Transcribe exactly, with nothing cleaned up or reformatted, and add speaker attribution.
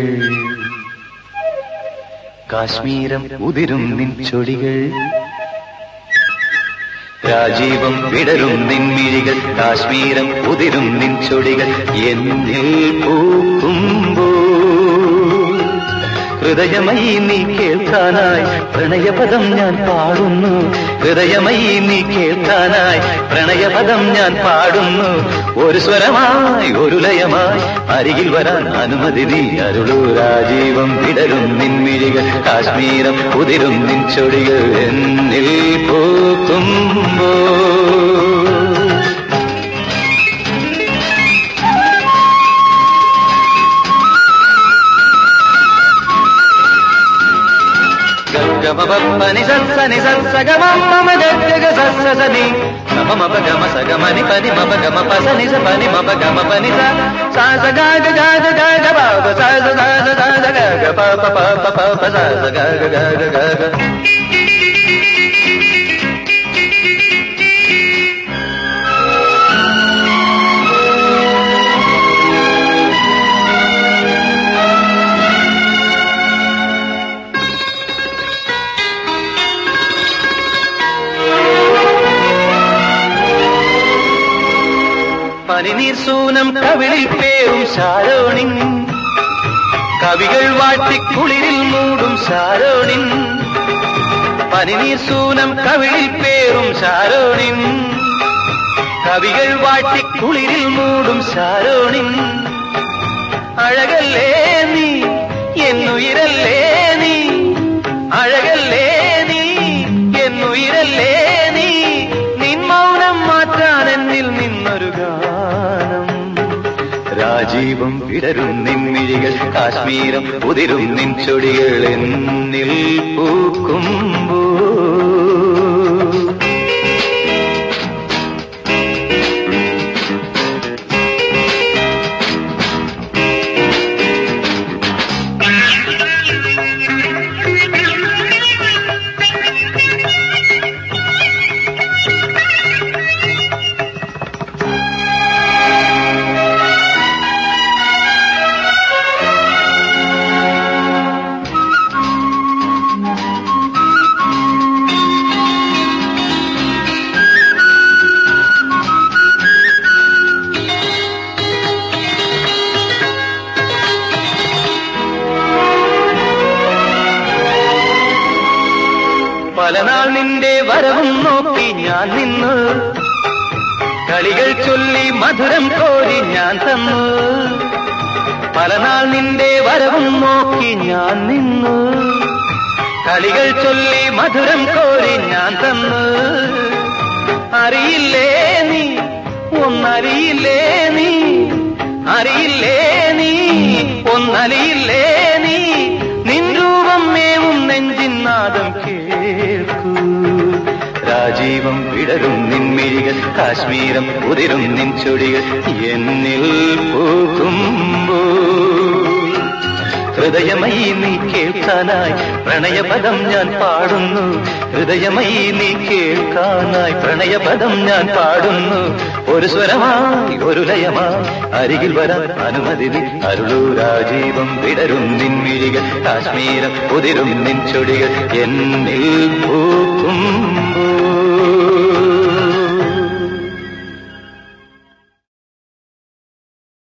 Speaker 1: കാശ്മീരം ഉതിരും നിൻ ചൊടികൾ, രാജീവം വിടരും നിൻമിഴികൾ, കാശ്മീരം ഉതിരും നിൻ ചൊടികൾ എന്നിൽ പൂക്കുമ്പോ ഹൃദയമയി നീ കേൾക്കാനായി പ്രണയപദം ഞാൻ പാടുന്നു. ഹൃദയമയി നീ കേൾക്കാനായി പ്രണയപദം ഞാൻ പാടുന്നു. ഒരു സ്വരമായി ഒരു ലയമായി അരികിൽ വരാൻ അനുമതി നീ അരുളൂ. രാജീവം വിടരും നിൻമിഴികൾ, കാശ്മീരം ഉതിരും നിൻ ചൊടികൾ എന്നിൽ പൂക്കുമ്പോ పని సని సగమ గగ సని గమ మప గమ సగమని పని మప గమ పసని స పని మప గమ పని సా స గ గ గ గ గ ప స స స స స గ గ ప ప ప ప ప ప స స గ గ గ గ గ പനിനീർ സൂനം കവിളിൽ പേറും ശാരോണിൻ, കവികൾ വാട്ടിക്കുളിരിൽ മൂടും ശാരോണിൻ. പനിനീർ സൂനം കവിളിൽ പേറും ശാരോണിൻ, കവികൾ വാട്ടിക്കുളിരിൽ മൂടും ശാരോണിൻ. അഴകല്ലേ നീ എന്നുയിരല്ലേ നീ, അഴകല്ലേ നീ എന്നുയിരല്ലേ നീ, നിൻ മൗനം മാറ്റാൻ എന്നിൽ നിന്നൊരു ഗാനം. രാജീവം വിടരും നിൻമിഴികൾ, കാശ്മീരം ഉതിരും നിൻ ചൊടികൾ എന്നിൽ പൂക്കുമ്പോ പലനാൾ നിന്റെ വരവും നോക്കി ഞാൻ നിന്നു, കളികൾ ചൊല്ലി മധുരം കോരി ഞാൻ തന്നു. പലനാൾ നിന്റെ വരവും നോക്കി ഞാൻ നിന്നു, കളികൾ ചൊല്ലി മധുരം കോരി ഞാൻ തന്നു. അറിയില്ലേ നീ ഒന്നറിയില്ലേ നീ, അറിയില്ലേ നീ ഒന്നറിയില്ലേ നീ, നിൻ രൂപം മേവും നെഞ്ചിൻ നാദം കേൾക്കൂ. രാജീവം വിടരും നിൻമിഴികൾ, കാശ്മീരം ഉതിരും നിൻ ചൊടികൾ എന്നിൽ പൂക്കുമ്പോ ഹൃദയമയി നീ കേൾക്കാനായി പ്രണയപദം ഞാൻ പാടുന്നു. ഹൃദയമയി നീ കേൾക്കാനായി പ്രണയപദം ഞാൻ പാടുന്നു. ഒരു സ്വരമായി ഒരു ലയമായി അരികിൽ വരാൻ അനുമതി നീ അരുളൂ. രാജീവം വിടരും നിൻമിഴികൾ, കാശ്മീരം ഉതിരും നിൻ ചൊടികൾ എന്നിൽ പൂക്കുമ്പോ